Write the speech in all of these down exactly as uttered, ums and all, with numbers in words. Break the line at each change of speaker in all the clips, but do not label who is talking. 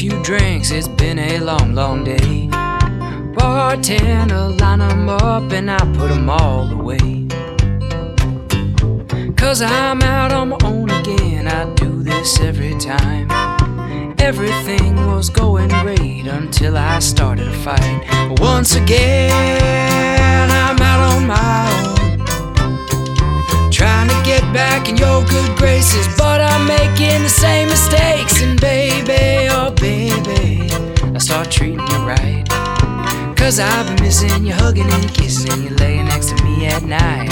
few drinks, it's been a long, long day. Bartender, line 'em up and I put 'em all away. Cause I'm out on my own again, I do this every time. Everything was going great until I started a fight. Once again, I'm out on my own, trying to get back in your good graces, but I'm making the same mistakes. And baby, oh baby, I start treating you right, cause I've been missing you hugging and kissing and you laying next to me at night.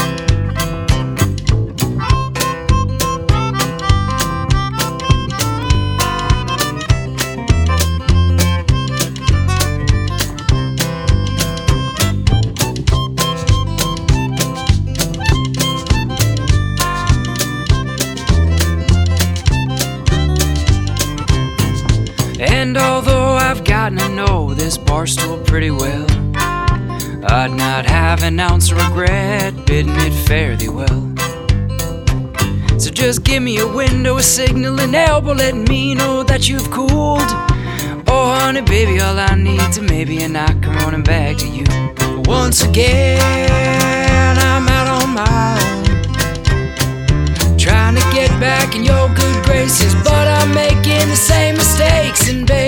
And although I've gotten to know this bar stool pretty well, I'd not have an ounce of regret bidding it fare thee well. So just give me a window, a signal, an elbow, letting me know that you've cooled. Oh honey baby, all I need's a maybe and I come running back to you. Once again, I'm out on my own, trying to get back in your good graces, but I'm making the same mistakes. And baby,